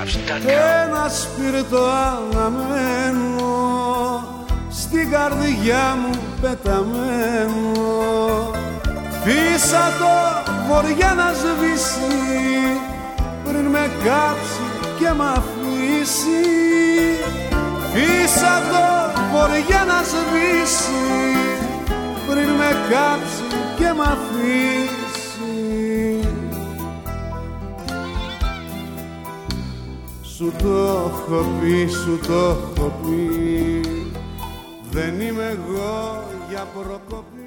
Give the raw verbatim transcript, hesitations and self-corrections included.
Ένα σπίρτο αναμένο στην καρδιά μου πεταμένο. Φύσα το βοριά να σβήσει πριν με κάψει και μ' αφήσει. Φύσα το βοριά να σβήσει πριν με κάψει και μ' αφήσει. Σου το έχω πει, σου το έχω πει, δεν είμαι εγώ για προκοπή.